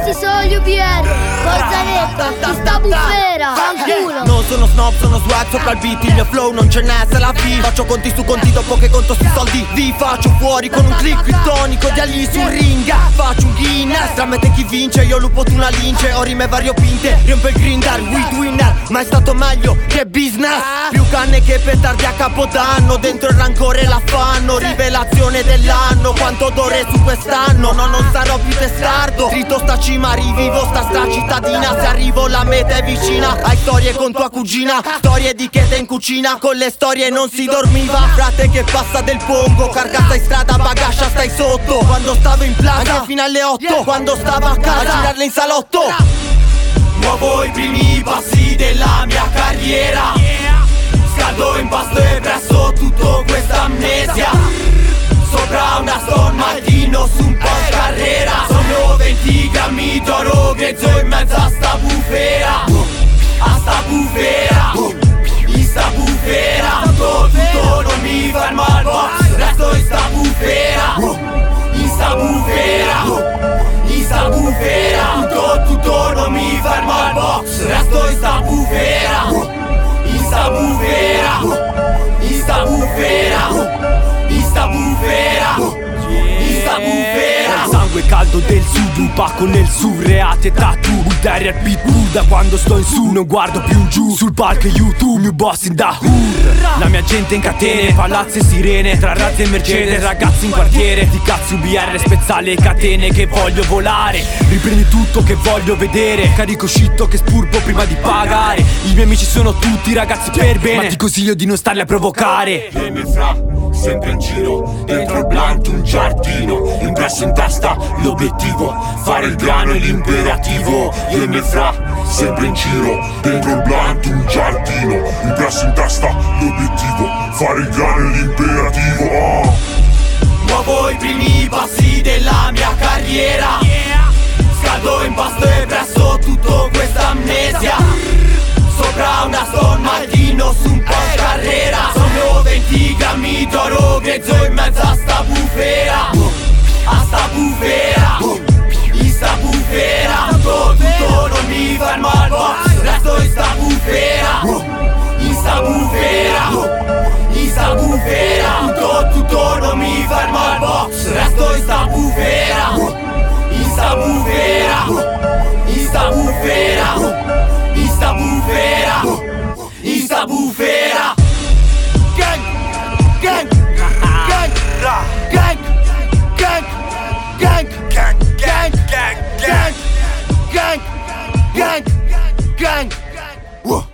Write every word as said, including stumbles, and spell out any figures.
questi sono gli U B R. Forza Netto, chi sta bufera, fanculo. Non sono snob, sono swag sopra il beat. Il mio flow non ce n'è, se la vi. Faccio conti su conti dopo che conto sti soldi. Vi faccio fuori con un click tonico di Ali sul ring. Faccio un Guinness, tramite chi vince. Io lupo tu una lince, ho rime variopinte. Riempio il grinder, with winner. Ma è stato meglio che business. Più canne che petardi a capodanno. Dentro il rancore e l'affanno. Rivelazione dell'anno, quanto odore su quest'anno. No, non sarò più testardo. Trito sta cima, rivivo sta sta cittadina. Se arrivo la meta è vicina. Hai storie con tua cugina, storie di chete in cucina. Con le storie non si dormiva. Frate che passa del pongo, carcassa in strada, bagascia stai sotto. Quando stavo in plaza, anche fino alle otto. Quando stavo a casa, a girarle in salotto. Muovo i primi passi della mia carriera. Scaldo, impasto e presso tutto questa amnesia. Sopra una Aston Martino su un Porsche Carrera. Sono venti grammi d'oro grezzo in mezzo a sta bufera. A sta bufera, in sta bufera. Tutto, tutto non mi fermo al box. Resto in sta bufera. In sta bufera, in sta bufera. Tutto, tutto non mi fermo al box. Resto in sta bufera. In sta bufera, in sta bufera, in sta bufera, in sta bufera. Sangue caldo del sud, un pacco nel surreate tattoo. Un terrier pitbull da quando sto in su. Non guardo più giù, sul palco YouTube. Mio boss in da hood. La mia gente in catene, palazzi e sirene. Tra razzi e Mercedes, ragazzi in quartiere. Di cazzo U B R, spezzali e catene. Che voglio volare, riprendi tutto che voglio vedere. Carico scitto che spurpo prima di pagare. I miei amici sono tutti ragazzi per bene, ma ti consiglio di non starli a provocare. Vieni fra, sempre in giro, dentro il blunt un giardino. Impresso in testa l'obiettivo, fare il grano e l'imperativo. Vieni fra, sempre in giro, dentro il blunt un giardino. Impresso in testa l'obiettivo, fare il grano e l'imperativo. Oh. Muovo i primi passi della mia carriera. Scaldo, impasto e presso tutto questa amnesia. Sopra una Aston Martino su un Porsche Carrera. Sono venti grammi d'oro grezzo in mezzo a sta bufera. A sta bufera, in sta bufera. Tutto, tutto non mi fermo al box. Resto in sta bufera. In sta bufera, in sta bufera. Tutto, tutto non mi fermo al box. Resto in sta bufera. In sta bufera, in sta bufera, in sta bufera, in sta bufera. Gang, gang, gang, gang, gang, gang, gang, gang, gang, gang, gang, gang, gang, gang.